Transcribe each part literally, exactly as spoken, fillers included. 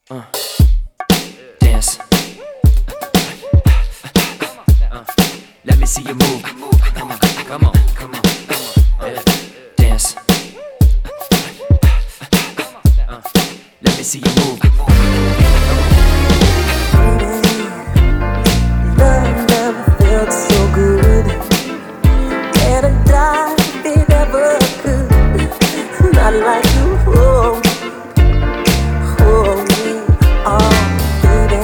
Uh, dance. Uh, let me see you move. Come on, come on, come on, come on. Yeah. Dance. Uh, let me see you move. Love never felt so good, and I died if it ever could. Not like you, oh, oh me, oh baby.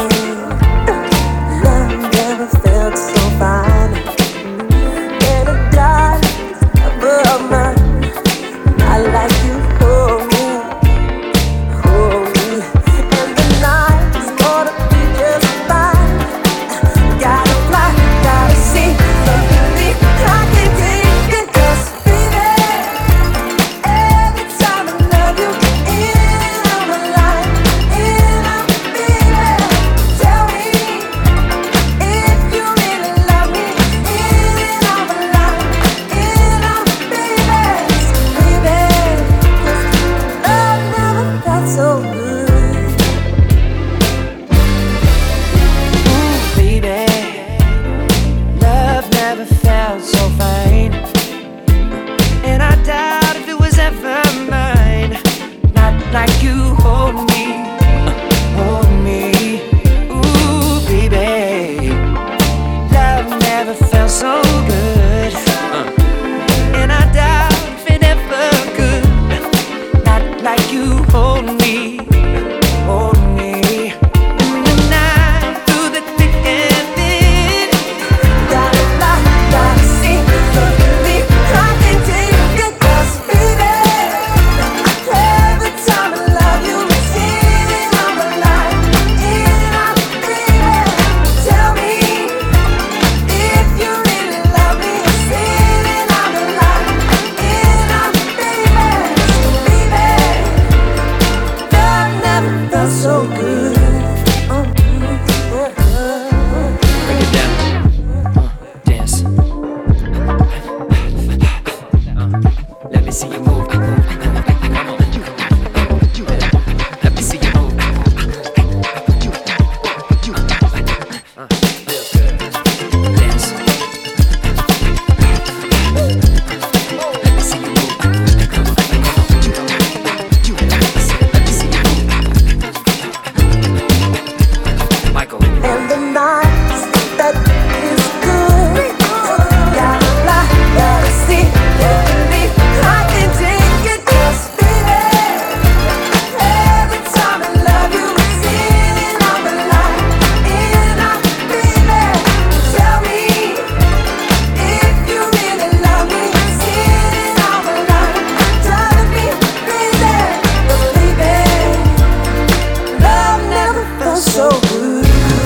Love never felt so fine, and I died if it ever mine. Not like you, oh me, oh me, and the night is gonna be just fine. Gotta fly, gotta see, believe I can take it. 'Cause baby, every time I love you, in on my life, in on baby. Tell me if you really love me, in on my life, in on baby, baby. 'Cause love never felt so good. Ooh, baby, love never felt so fine, and I doubt if it was ever mine. Not like you hold me, hold me. Ooh, baby, love never felt so good, and I doubt if it ever could. Not like you hold me, hold me. In the night, through the thick and thin. Gotta fly, gotta see, believe I can take it. 'Cause baby, every time I love you, it's in on my life, in on baby. Tell me if you really love me, it's in on my life, in on baby, baby. Love never felt so good. Break it down. Uh, dance. Uh, let me see you move. Come on. Let me see you move. Uh, feels good. Dance. Let me see you move. Let me see you move. Michael. And the night that is good. Gotta fly, gotta see, gotta believe I can take it. 'Cause baby, every time I love you, it's in on my life, in on baby. Tell me if you really love me, it's in on my life. Drive me crazy, 'cause baby, love never felt so good.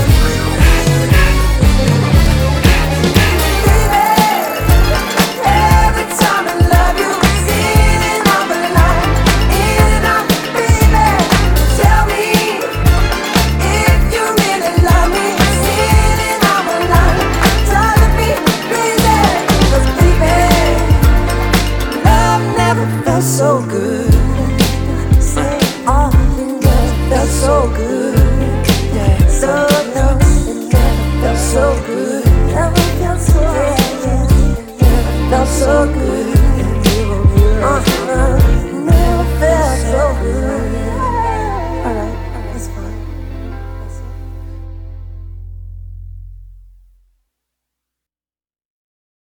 So good, say all it never felt so good, yeah. So no, it never felt so good, never felt so good, never felt so good, uh, never felt so good.